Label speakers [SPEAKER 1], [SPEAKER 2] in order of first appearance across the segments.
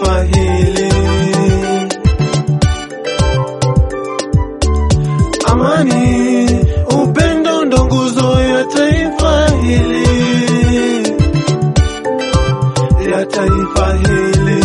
[SPEAKER 1] taifa hili. Amani, upendo ndo nguzo ya taifa hili, ya taifa hili.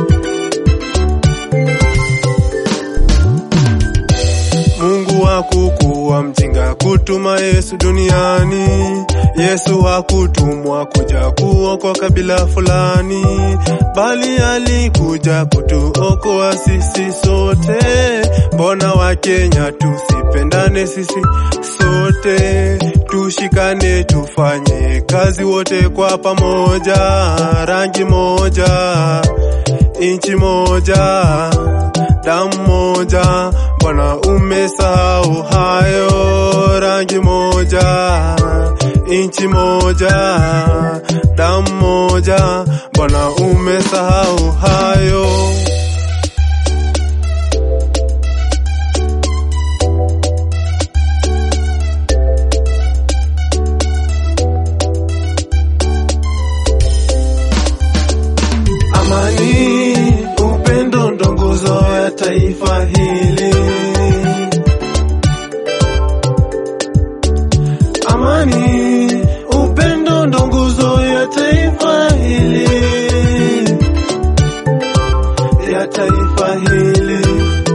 [SPEAKER 1] Mungu hakukuwa mjinga kutuma Yesu duniani. Yesu hakutumwa kuja kuokoa kabila fulani, bali alikuja kutuokoa sisi sote. Mbona wa Kenya tusipendane sisi sote? Tushikane tufanye kazi wote kwa pamoja. Rangi moja, inchi moja, damu moja. Mbona umesahau hayo? Rangi moja, inchi moja, damu moja. Mbona umesahau hayo? Amani, upendo ndo nguzo ya taifa hili. Amani, upendo ndo nguzo ya taifa hili, ya taifa hili.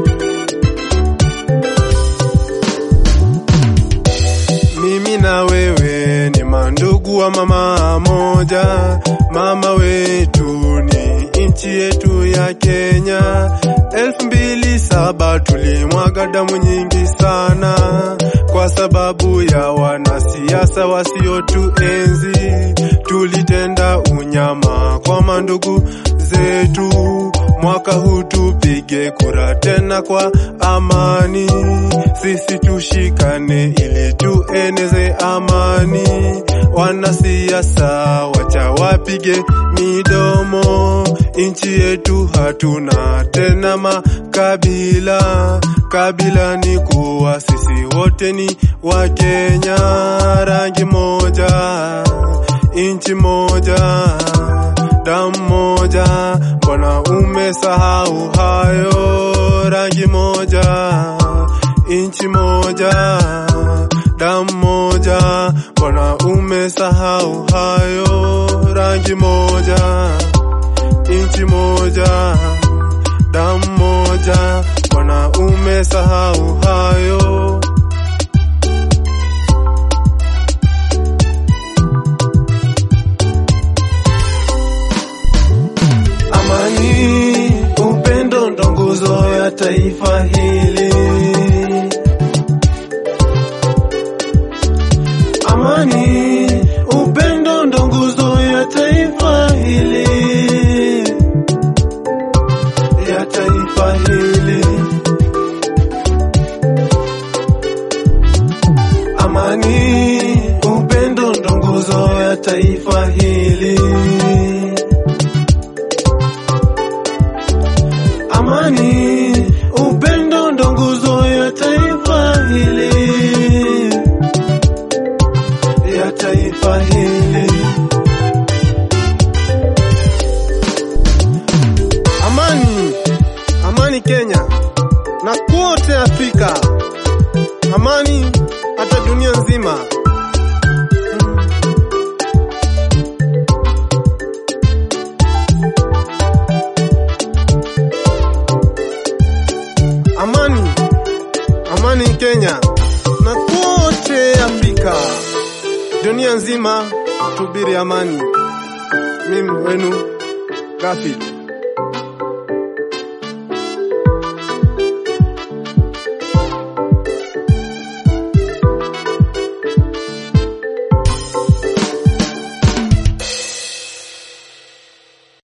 [SPEAKER 1] Mimi na wewe ni mandugu wa mama moja. Mama wetu ni nchi yetu ya Kenya. 2007 tulimwaga damu nyingi sana kwa sababu ya wanasiasa wasiotuenzi. Tulitenda unyama kwa mandugu zetu. Mwaka huu tupige kura tena kwa amani. Sisi tushikane ili tueneze amani. Wanasiasa wacha wapige midomo. Nchi yetu hatuna tena makabila. Kabila ni kuwa sisi wote ni wa Kenya. Rangi moja, inchi moja, damu moja. Mbona umesahau hayo? Rangi moja, inchi moja, damu moja. Mbona umesahau hayo? Rangi moja, inchi moja, damu moja. Mbona umesahau hayo? Amani, upendo ndo nguzo ya taifa hili. Amani, upendo ndo nguzo ya taifa hili, ya taifa hili. Amani, upendo ndo nguzo ya taifa hili. Amani, upendo ndo nguzo ya taifa hili, ya taifa hili. Amani, amani Kenya na kote Afrika. Amani hata dunia nzima. Amani, amani Kenya na kote Afrika, dunia nzima. Tubiri amani. Mimi wenu Gafid.